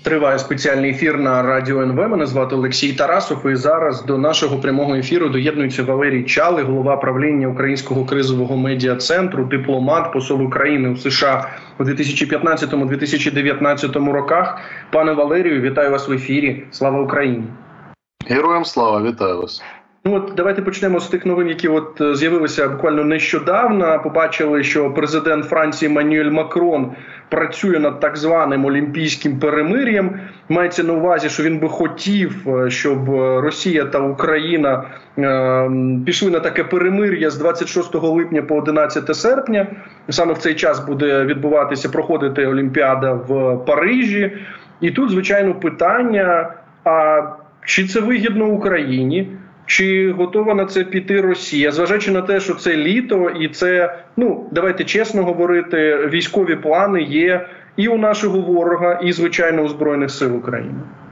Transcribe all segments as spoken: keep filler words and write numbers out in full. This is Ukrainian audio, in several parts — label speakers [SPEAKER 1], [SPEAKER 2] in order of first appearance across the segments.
[SPEAKER 1] Триває спеціальний ефір на Радіо ен ве. Мене звати Олексій Тарасов. І зараз до нашого прямого ефіру доєднується Валерій Чалий, голова правління Українського кризового медіа-центру, дипломат, посол України у США у дві тисячі п'ятнадцятому - дві тисячі дев'ятнадцятому роках. Пане Валерію, вітаю вас в ефірі. Слава Україні!
[SPEAKER 2] Героям слава, вітаю вас!
[SPEAKER 1] Ну от давайте почнемо з тих новин, які от з'явилися буквально нещодавно. Побачили, що президент Франції Еммануель Макрон працює над так званим олімпійським перемир'ям. Мається на увазі, що він би хотів, щоб Росія та Україна е, пішли на таке перемир'я з двадцять шостого липня по одинадцяте серпня. Саме в цей час буде відбуватися, проходити Олімпіада в Парижі. І тут, звичайно, питання, а чи це вигідно Україні? Чи готова на це піти Росія? Зважаючи на те, що це літо і це, ну, давайте чесно говорити, військові плани є і у нашого ворога, і, звичайно, у Збройних сил України.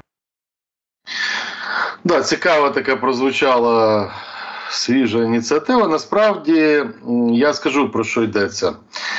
[SPEAKER 2] Да, цікаво така прозвучала свіжа ініціатива. Насправді, я скажу, про що йдеться.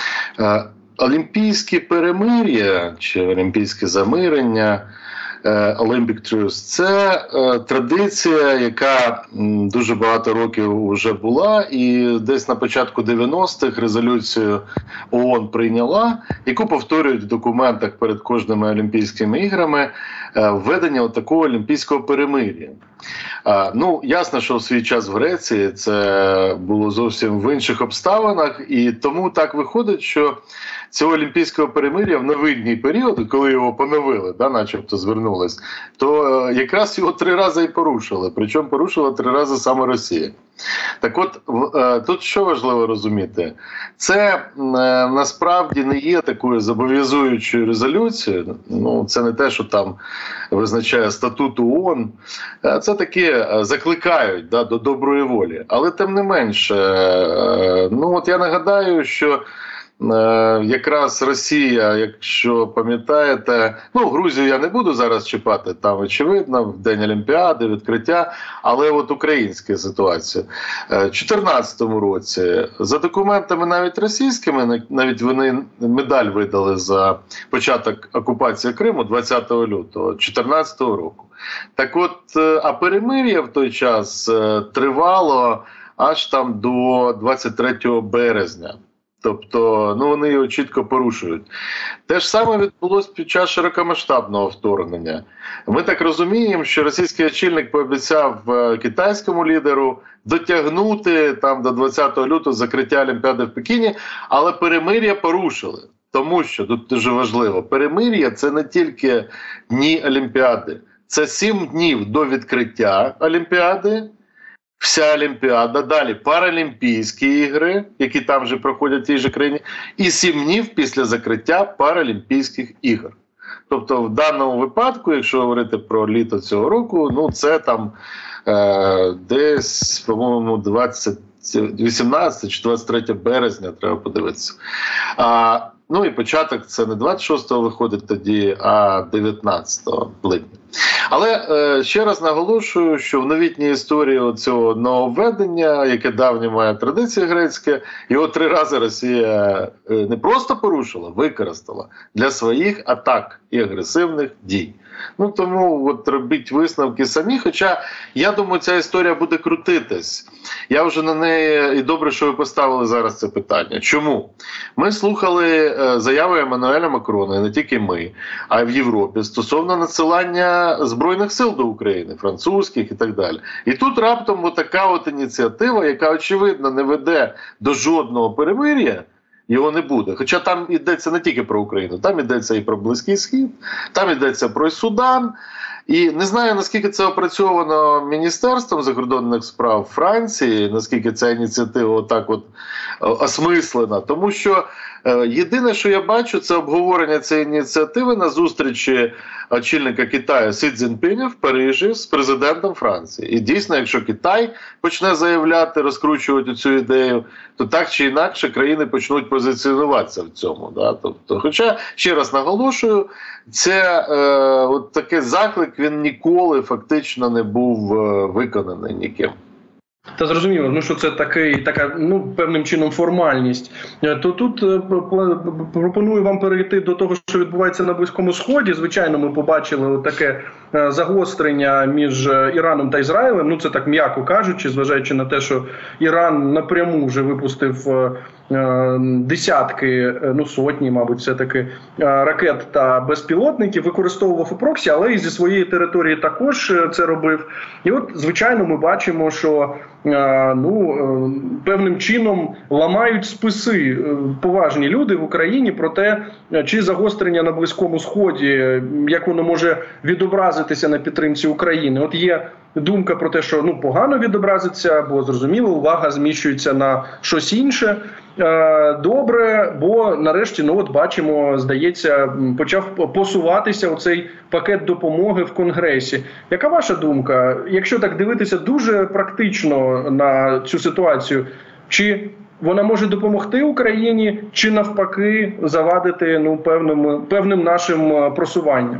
[SPEAKER 2] Олімпійські перемир'я чи олімпійське замирення, Olympic Truce – це е, традиція, яка м, дуже багато років вже була, і десь на початку дев'яностих резолюцію ООН прийняла, яку повторюють в документах перед кожними Олімпійськими іграми, е, введення такого олімпійського перемир'я. Е, ну, ясно, що в свій час в Греції це було зовсім в інших обставинах, і тому так виходить, що цього олімпійського перемир'я в новинний період, коли його поновили, да, начебто звернулись, то е, якраз його три рази і порушили. Причому порушила три рази саме Росія. Так от, е, тут що важливо розуміти? Це е, насправді не є такою зобов'язуючою резолюцією. Ну, це не те, що там визначає статут ООН. Е, це таке е, закликають, да, до доброї волі. Але тим не менше, е, ну от я нагадаю, що якраз Росія, якщо пам'ятаєте, ну, Грузію я не буду зараз чіпати, там очевидно, в День Олімпіади, відкриття, але от українська ситуація. У дві тисячі чотирнадцятому році, за документами навіть російськими, навіть вони медаль видали за початок окупації Криму двадцятого лютого дві тисячі чотирнадцятого року. Так от, а перемир'я в той час тривало аж там до двадцять третього березня. Тобто, ну, вони його чітко порушують. Те ж саме відбулося під час широкомасштабного вторгнення. Ми так розуміємо, що російський очільник пообіцяв китайському лідеру дотягнути там до двадцятого лютого закриття Олімпіади в Пекіні, але перемир'я порушили. Тому що, тут дуже важливо, перемир'я – це не тільки дні Олімпіади. Це сім днів до відкриття Олімпіади, вся Олімпіада, далі Паралімпійські ігри, які там вже проходять в тій же країні, і сім днів після закриття Паралімпійських ігор. Тобто в даному випадку, якщо говорити про літо цього року, ну це там е, десь, по-моєму, двадцять, вісімнадцяте чи двадцять третє березня, треба подивитися. А, ну і початок це не двадцять шостого виходить тоді, а дев'ятнадцятого липня. Але е, ще раз наголошую, що в новітній історії цього нововведення, яке давнє має традиції грецьке, його три рази Росія е, не просто порушила, використала для своїх атак і агресивних дій. Ну тому от робіть висновки самі, хоча я думаю, ця історія буде крутитись. Я вже на неї, і добре, що ви поставили зараз це питання. Чому? Ми слухали е, заяви Еммануеля Макрона, і не тільки ми, а й в Європі, стосовно надсилання Збройних сил до України, французьких і так далі. І тут раптом отака от ініціатива, яка очевидно не веде до жодного перемир'я, його не буде. Хоча там йдеться не тільки про Україну, там йдеться і про Близький Схід, там йдеться про Судан. І не знаю, наскільки це опрацьовано Міністерством закордонних справ Франції, наскільки ця ініціатива отак от осмислена. Тому що е, єдине, що я бачу, це обговорення цієї ініціативи на зустрічі очільника Китаю Сі Цзіньпіня в Парижі з президентом Франції. І дійсно, якщо Китай почне заявляти, розкручувати цю ідею, то так чи інакше країни почнуть позиціонуватися в цьому. Да? Тобто, хоча, ще раз наголошую, це е, от такий заклик, він ніколи фактично не був е, виконаний ніким.
[SPEAKER 1] Та зрозуміло, ну що це такий, така, ну, певним чином формальність. То тут пропоную вам перейти до того, що відбувається на Близькому Сході. Звичайно, ми побачили таке загострення між Іраном та Ізраїлем. Ну, це так м'яко кажучи, зважаючи на те, що Іран напряму вже випустив десятки, ну сотні, мабуть, все-таки ракет та безпілотників, використовував у проксі, але і зі своєї території також це робив. І от, звичайно, ми бачимо, що ну, певним чином ламають списи поважні люди в Україні про те, чи загострення на Близькому Сході, як воно може відобразитися на підтримці України. От є думка про те, що ну, погано відобразиться, бо, зрозуміло, увага зміщується на щось інше. Добре, бо нарешті, ну от бачимо, здається, почав посуватися оцей пакет допомоги в Конгресі. Яка ваша думка? Якщо так дивитися дуже практично на цю ситуацію, чи вона може допомогти Україні, чи навпаки завадити ну, певним, певним нашим просуванням?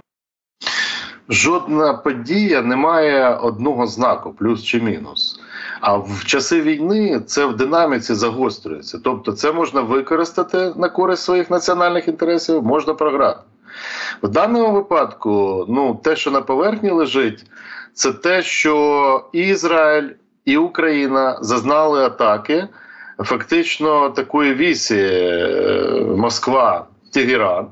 [SPEAKER 2] Жодна подія не має одного знаку, плюс чи мінус. А в часи війни це в динаміці загострюється. Тобто це можна використати на користь своїх національних інтересів, можна програти. В даному випадку, ну, те, що на поверхні лежить, це те, що і Ізраїль, і Україна зазнали атаки фактично такої вісі Москва-Тегеран.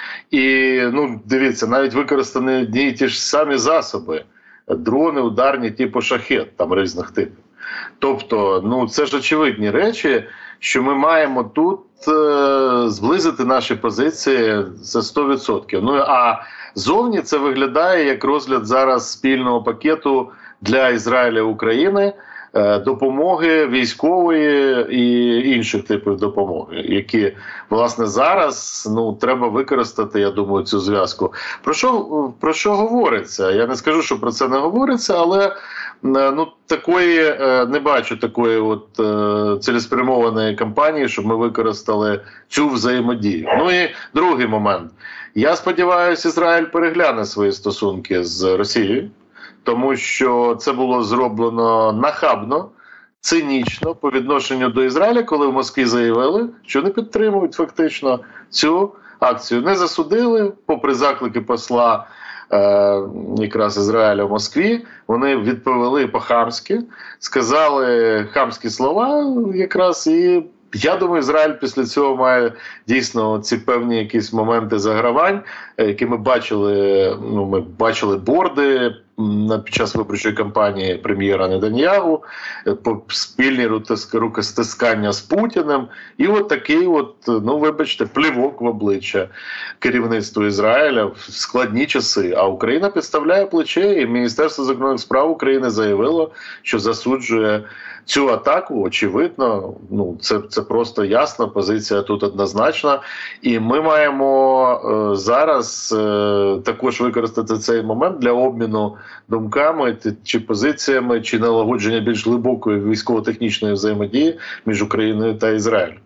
[SPEAKER 2] І, ну, дивіться, навіть використані одні і ті ж самі засоби. Дрони ударні типу шахет, там різних типів. Тобто, ну, це ж очевидні речі, що ми маємо тут е, зблизити наші позиції за сто відсотків. Ну, а зовні це виглядає як розгляд зараз спільного пакету для Ізраїля і України, е, допомоги військової і інших типів допомоги, які, власне, зараз, ну, треба використати, я думаю, цю зв'язку. Про що, про що говориться? Я не скажу, що про це не говориться, але ну, такої, не бачу такої от цілеспрямованої кампанії, щоб ми використали цю взаємодію. Ну і другий момент. Я сподіваюся, Ізраїль перегляне свої стосунки з Росією, тому що це було зроблено нахабно, цинічно по відношенню до Ізраїля, коли в Москві заявили, що не підтримують фактично цю акцію. Не засудили, попри заклики посла Е, якраз Ізраїля в Москві, вони відповіли по-хамськи, сказали хамські слова якраз, і я думаю, Ізраїль після цього має дійсно ці певні якісь моменти загравань, які ми бачили, ну, ми бачили борди під час виборчої кампанії прем'єра Нетаньягу, по спільні рукостискання з Путіним, і от такий от, ну вибачте, плівок в обличчя керівництву Ізраїля в складні часи. А Україна підставляє плече, і Міністерство закордонних справ України заявило, що засуджує цю атаку. Очевидно, ну це, це просто ясна позиція тут однозначна. І ми маємо е, зараз е, також використати цей момент для обміну думками чи позиціями, чи налагодження більш глибокої військово-технічної взаємодії між Україною та Ізраїлем.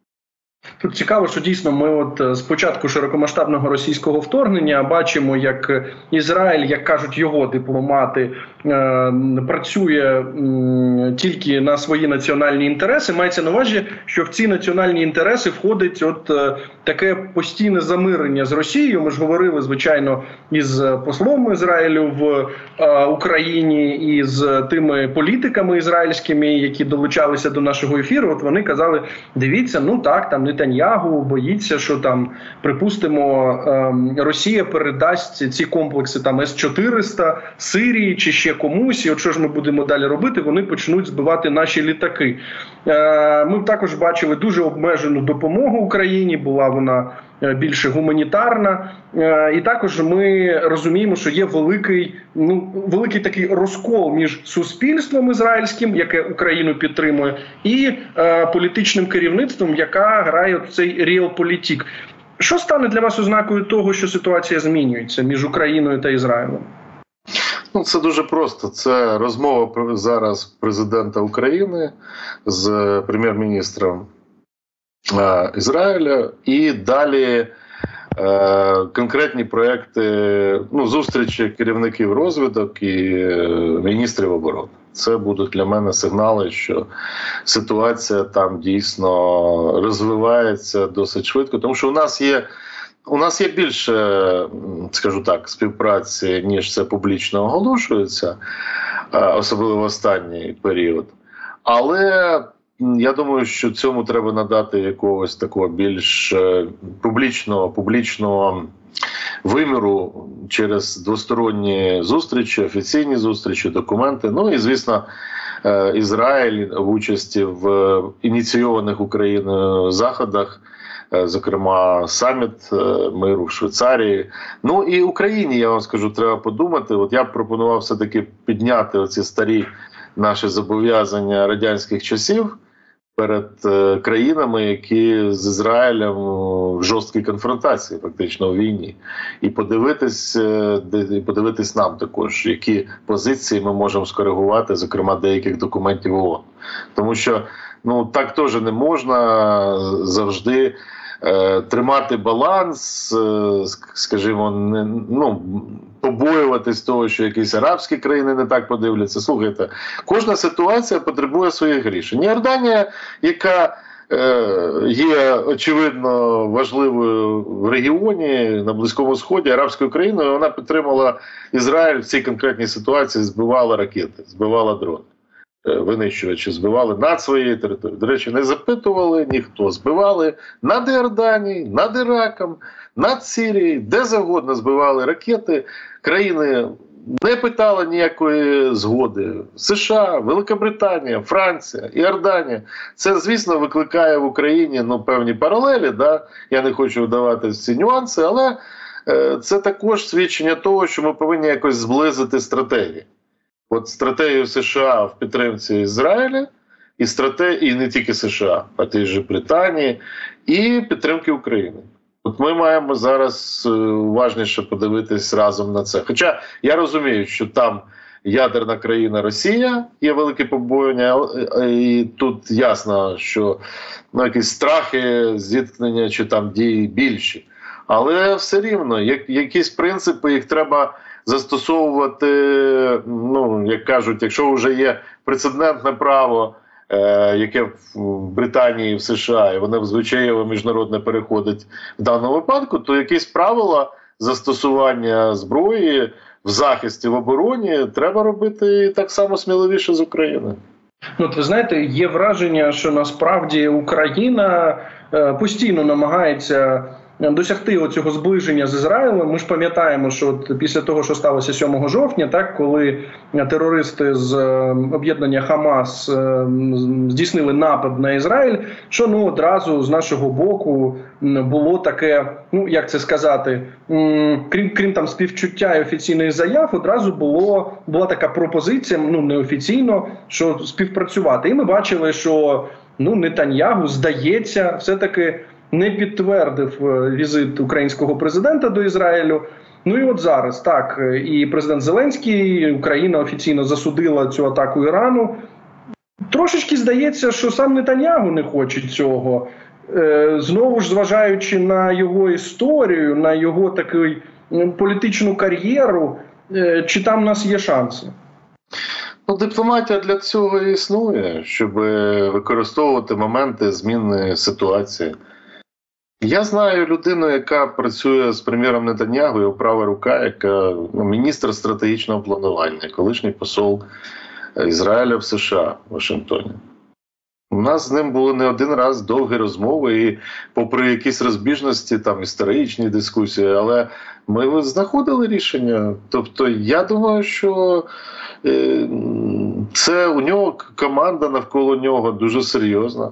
[SPEAKER 1] Тут цікаво, що дійсно ми от з початку широкомасштабного російського вторгнення бачимо, як Ізраїль, як кажуть його дипломати, е, працює е, тільки на свої національні інтереси. Мається на увазі, що в ці національні інтереси входить от е, таке постійне замирення з Росією. Ми ж говорили, звичайно, із послом Ізраїлю в е, Україні і з тими політиками ізраїльськими, які долучалися до нашого ефіру. От вони казали, дивіться, ну так, там Нетаньягу боїться, що там, припустимо, Росія передасть ці комплекси там С чотириста Сирії чи ще комусь, і от що ж ми будемо далі робити, вони почнуть збивати наші літаки. Ми також бачили дуже обмежену допомогу Україні, була вона більше гуманітарна. І також ми розуміємо, що є великий, ну, великий такий розкол між суспільством ізраїльським, яке Україну підтримує, і е, політичним керівництвом, яка грає в цей реалполітик. Що стане для вас ознакою того, що ситуація змінюється між Україною та Ізраїлем?
[SPEAKER 2] Ну, це дуже просто. Це розмова зараз президента України з прем'єр-міністром Ізраїля, і далі е, конкретні проекти, ну, зустрічі керівників розвідок і е, міністрів оборони. Це будуть для мене сигнали, що ситуація там дійсно розвивається досить швидко, тому що у нас є У нас є більше, скажу так, співпраці, ніж це публічно оголошується, особливо в останній період. Але я думаю, що цьому треба надати якогось такого більш публічного, публічного виміру через двосторонні зустрічі, офіційні зустрічі, документи. Ну і, звісно, Ізраїль в участі в ініційованих Україною заходах, зокрема, саміт миру в Швейцарії. Ну і Україні, я вам скажу, треба подумати. От я б пропонував все-таки підняти оці старі наші зобов'язання радянських часів перед країнами, які з Ізраїлем в жорсткій конфронтації, фактично у війні. І подивитись, і подивитись нам також, які позиції ми можемо скоригувати, зокрема, деяких документів ООН. Тому що ну, так теж не можна завжди е, тримати баланс, е, скажімо, не, ну, побоюватись того, що якісь арабські країни не так подивляться. Слухайте, кожна ситуація потребує своїх рішень. Йорданія, яка е, є, очевидно, важливою в регіоні, на Близькому Сході, арабською країною, вона підтримала Ізраїль в цій конкретній ситуації, збивала ракети, збивала дрони. Винищувачі збивали над своєю територією. До речі, не запитували ніхто. Збивали над Іорданією, над Іраком, над Сирією, де завгодно збивали ракети. Країни не питали ніякої згоди. США, Великобританія, Франція, Іорданія. Це, звісно, викликає в Україні ну, певні паралелі. Да? Я не хочу вдавати в ці нюанси, але е, це також свідчення того, що ми повинні якось зблизити стратегії. От стратегію США в підтримці Ізраїля, і стратегію, і не тільки США, а ті ж Британії, і підтримки України. От ми маємо зараз уважніше подивитись разом на це. Хоча я розумію, що там ядерна країна Росія, є велике побоювання, і тут ясно, що ну, якісь страхи, зіткнення чи там дії більші. Але все рівно, як, якісь принципи, їх треба застосовувати, ну, як кажуть, якщо вже є прецедентне право, е, яке в Британії, в США, і воно в звичаєве міжнародне переходить в даному випадку, то якісь правила застосування зброї в захисті, в обороні треба робити так само сміливіше з України.
[SPEAKER 1] Ну, от ви знаєте, є враження, що насправді Україна е, постійно намагається досягти оцього зближення з Ізраїлем. Ми ж пам'ятаємо, що от після того, що сталося сьомого жовтня, так, коли терористи з об'єднання Хамас здійснили напад на Ізраїль, що ну одразу з нашого боку було таке, ну як це сказати, крім крім там співчуття і офіційних заяв, одразу було була така пропозиція, ну неофіційно, що співпрацювати. І ми бачили, що ну Нетаньягу, здається, все-таки не підтвердив візит українського президента до Ізраїлю. Ну і от зараз, так, і президент Зеленський, Україна офіційно засудила цю атаку Ірану. Трошечки здається, що сам Нетаньягу не хоче цього. Знову ж, зважаючи на його історію, на його таку політичну кар'єру, чи там у нас є шанси?
[SPEAKER 2] Ну, дипломатія для цього і існує, щоб використовувати моменти зміни ситуації. Я знаю людину, яка працює з прем'єром Нетаньягу, його права рука, яка ну, міністр стратегічного планування, колишній посол Ізраїля в США, в Вашингтоні. У нас з ним були не один раз довгі розмови, і попри якісь розбіжності, там історичні дискусії, але ми знаходили рішення. Тобто я думаю, що е, це у нього команда навколо нього дуже серйозна.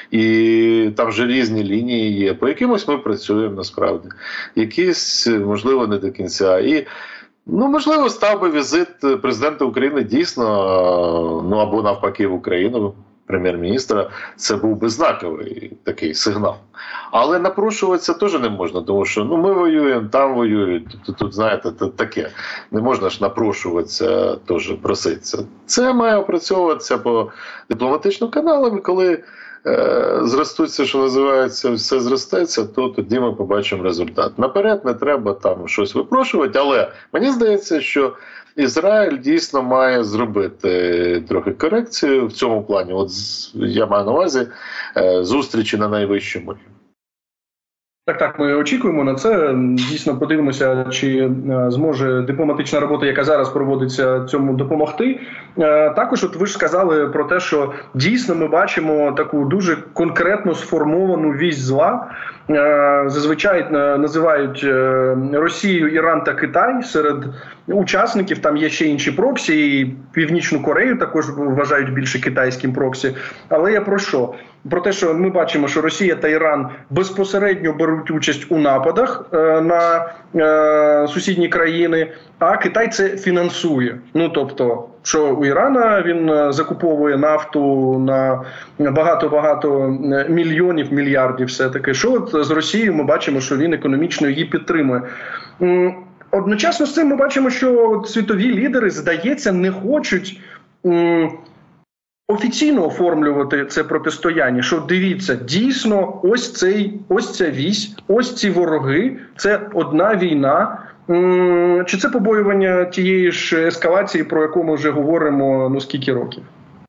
[SPEAKER 2] І там вже різні лінії є. По якимось ми працюємо насправді. Якісь, можливо, не до кінця. І ну, можливо, став би візит президента України дійсно, ну або навпаки в Україну, прем'єр-міністра, це був би знаковий такий сигнал. Але напрошуватися теж не можна, тому що ну, ми воюємо, там воюють, тут, тут знаєте, таке. Не можна ж напрошуватися, теж проситися. Це має опрацьовуватися по дипломатичним каналам, і коли е, зростуться, що називається, все зростеться, то тоді ми побачимо результат. Наперед не треба там щось випрошувати, але мені здається, що Ізраїль дійсно має зробити трохи корекцію в цьому плані. От я маю на увазі зустрічі на найвищому рівні.
[SPEAKER 1] Так, так, ми очікуємо на це. Дійсно подивимося, чи зможе дипломатична робота, яка зараз проводиться, цьому допомогти. Також от ви ж сказали про те, що дійсно ми бачимо таку дуже конкретно сформовану вісь зла. Зазвичай називають Росію, Іран та Китай серед учасників. Там є ще інші проксі, і Північну Корею також вважають більше китайським проксі. Але я про що? Про те, що ми бачимо, що Росія та Іран безпосередньо беруть участь у нападах е, на е, сусідні країни, а Китай це фінансує. Ну, тобто, що у Ірана він закуповує нафту на багато-багато мільйонів, мільярдів все-таки. Що от з Росією ми бачимо, що він економічно її підтримує. Одночасно з цим ми бачимо, що світові лідери, здається, не хочуть м, офіційно оформлювати це протистояння, що дивіться, дійсно, ось цей, ось ця вісь, ось ці вороги, це одна війна. М, чи це побоювання тієї ж ескалації, про яку ми вже говоримо, ну, скільки років?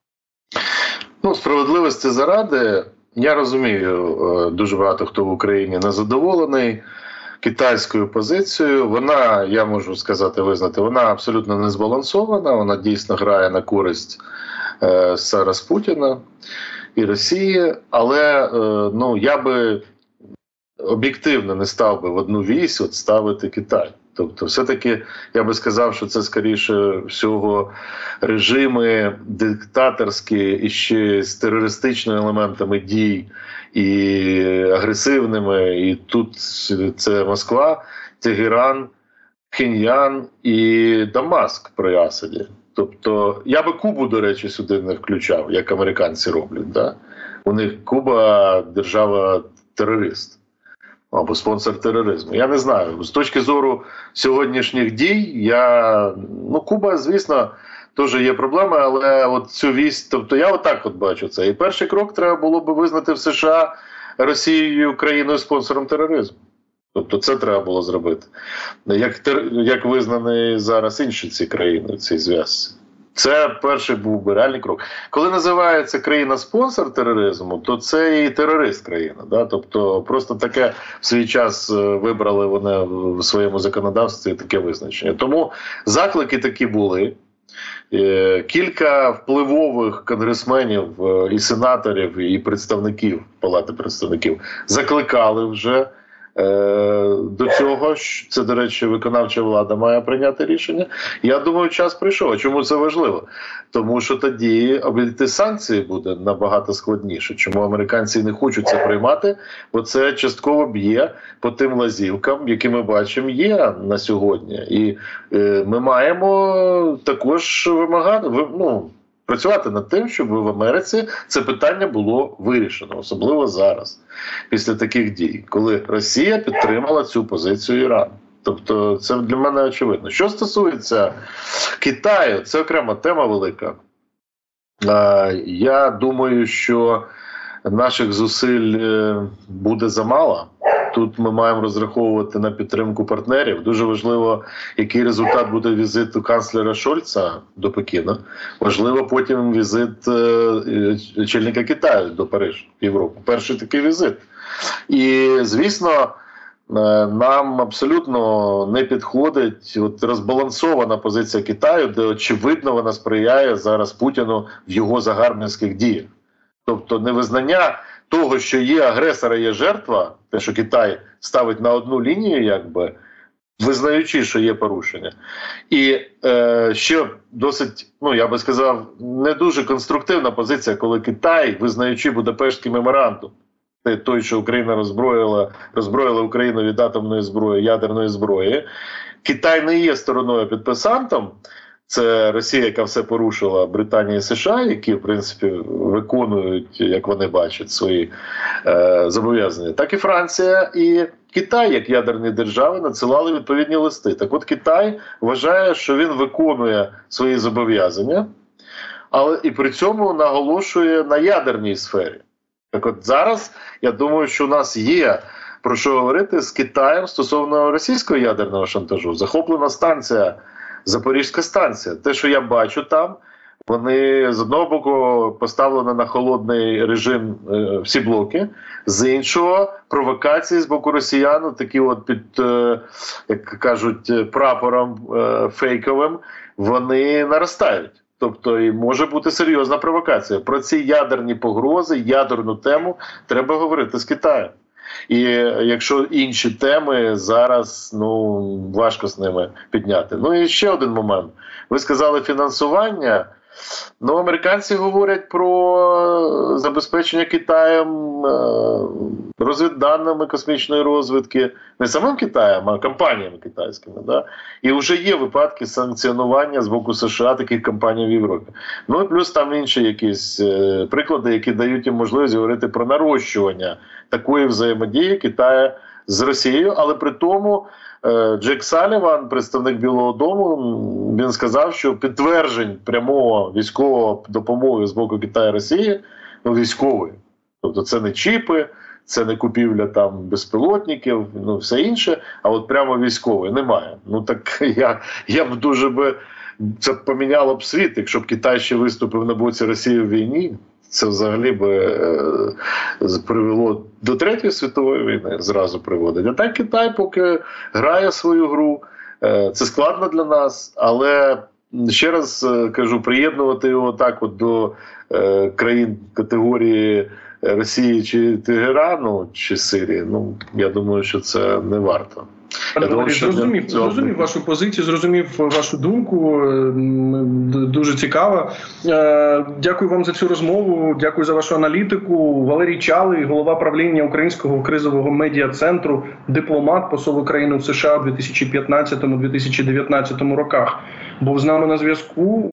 [SPEAKER 2] Ну, справедливості заради, я розумію, дуже багато хто в Україні незадоволений китайською позицією. Вона, я можу сказати, визнати, вона абсолютно не збалансована, вона дійсно грає на користь е, зараз Путіна і Росії, але е, ну, я би об'єктивно не став би в одну вісь от ставити Китай. Тобто все-таки я би сказав, що це скоріше всього режими диктаторські і ще з терористичними елементами дій і агресивними, і тут це Москва, Тегеран, Пхеньян і Дамаск при Асаді. Тобто я би Кубу, до речі, сюди не включав, як американці роблять. Да? У них Куба – держава-терорист або спонсор тероризму. Я не знаю. З точки зору сьогоднішніх дій, я, ну, Куба, звісно, теж є проблеми, але от цю вісь, тобто я отак от бачу це. І перший крок треба було би визнати в США Росією країною-спонсором тероризму. Тобто це треба було зробити. Як, як визнані зараз інші ці країни, цей зв'язок. Це перший був би реальний крок. Коли називається країна-спонсор тероризму, то це і терорист країна. Да? Тобто просто таке в свій час вибрали вони в своєму законодавстві таке визначення. Тому заклики такі були. Кілька впливових конгресменів і сенаторів, і представників Палати представників закликали вже до цього. Це, до речі, виконавча влада має прийняти рішення. Я думаю, час прийшов. А чому це важливо? Тому що тоді обійти санкції буде набагато складніше. Чому американці не хочуть це приймати? Бо це частково б'є по тим лазівкам, які ми бачимо є на сьогодні. І е, ми маємо також вимагати, ну, працювати над тим, щоб в Америці це питання було вирішено, особливо зараз, після таких дій, коли Росія підтримала цю позицію Ірану. Тобто це для мене очевидно. Що стосується Китаю, це окрема тема велика. Я думаю, що наших зусиль буде замало. Тут ми маємо розраховувати на підтримку партнерів. Дуже важливо, який результат буде візиту канцлера Шольца до Пекіна. Важливо потім візит е, очільника Китаю до Парижа, Європи. Перший такий візит. І, звісно, е, нам абсолютно не підходить от розбалансована позиція Китаю, де, очевидно, вона сприяє зараз Путіну в його загарбницьких діях. Тобто невизнання того, що є агресор, є жертва, те, що Китай ставить на одну лінію, якби, визнаючи, що є порушення. І е, ще досить, ну, я би сказав, не дуже конструктивна позиція, коли Китай, визнаючи Будапештський меморандум, той, що Україна роззброїла, роззброїла Україну від атомної зброї, ядерної зброї, Китай не є стороною-підписантом. Це Росія, яка все порушила, Британія і США, які, в принципі, виконують, як вони бачать, свої е, зобов'язання. Так і Франція і Китай, як ядерні держави, надсилали відповідні листи. Так от Китай вважає, що він виконує свої зобов'язання, але і при цьому наголошує на ядерній сфері. Так от зараз, я думаю, що у нас є про що говорити з Китаєм стосовно російського ядерного шантажу. Захоплена станція Запорізька станція. Те, що я бачу там, вони з одного боку поставлені на холодний режим е, всі блоки, з іншого провокації з боку росіян, такі от під, е, як кажуть, прапором е, фейковим, вони наростають. Тобто і може бути серйозна провокація. Про ці ядерні погрози, ядерну тему треба говорити з Китаєм. І якщо інші теми зараз, ну, важко з ними підняти. Ну і ще один момент. Ви сказали фінансування. Ну, американці говорять про забезпечення Китаєм розвідданими космічної розвідки. Не самим Китаєм, а компаніями китайськими. Да? І вже є випадки санкціонування з боку США таких компаній в Європі. Ну і плюс там інші якісь е, приклади, які дають їм можливість говорити про нарощування такої взаємодії Китаю з Росією, але при тому Джек Саліван, представник Білого дому, він сказав, що підтверджень прямого військової допомоги з боку Китаю і Росії, ну, військової, тобто це не чіпи, це не купівля там безпілотників, ну все інше, а от прямо військової немає. Ну так я, я б дуже би, це поміняло б світ, якщо б Китай ще виступив на боці Росії в війні. Це взагалі би е, привело до Третьої світової війни, зразу приводить. А так Китай поки грає свою гру, е, це складно для нас, але ще раз е, кажу, приєднувати його так от до е, країн категорії Росії чи Тегерану, чи Сирії, ну, я думаю, що це не варто.
[SPEAKER 1] Пане Валерій, зрозумів, зрозумів вашу позицію, зрозумів вашу думку, дуже цікаво. Дякую вам за цю розмову, дякую за вашу аналітику. Валерій Чалий, голова правління Українського кризового медіа-центру, дипломат, посол України в США у дві тисячі п'ятнадцятому - дві тисячі дев'ятнадцятому роках, був з нами на зв'язку.